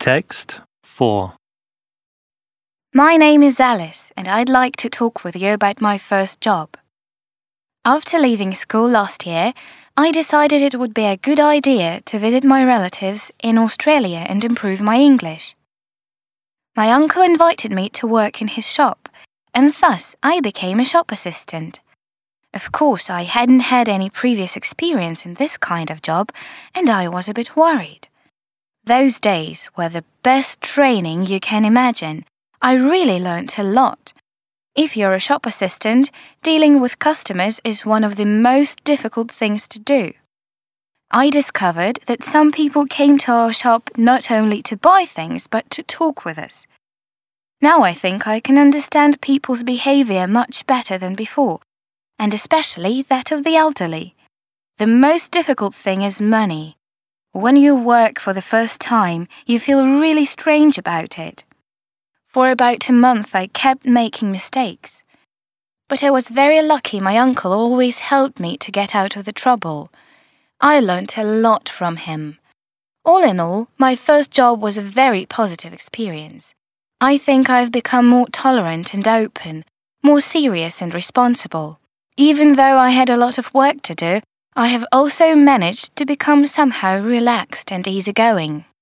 Text 4. My name is Alice, and I'd like to talk with you about my first job. After leaving school last year, I decided it would be a good idea to visit my relatives in Australia and improve my English. My uncle invited me to work in his shop, and thus I became a shop assistant. Of course, I hadn't had any previous experience in this kind of job, and I was a bit worried. Those days were the best training you can imagine. I really learnt a lot. If you're a shop assistant, dealing with customers is one of the most difficult things to do. I discovered that some people came to our shop not only to buy things, but to talk with us. Now I think I can understand people's behavior much better than before, and especially that of the elderly. The most difficult thing is money. When you work for the first time, you feel really strange about it. For about a month, I kept making mistakes. But I was very lucky my uncle always helped me to get out of the trouble. I learnt a lot from him. All in all, my first job was a very positive experience. I think I've become more tolerant and open, more serious and responsible. Even though I had a lot of work to do, I have also managed to become somehow relaxed and easygoing.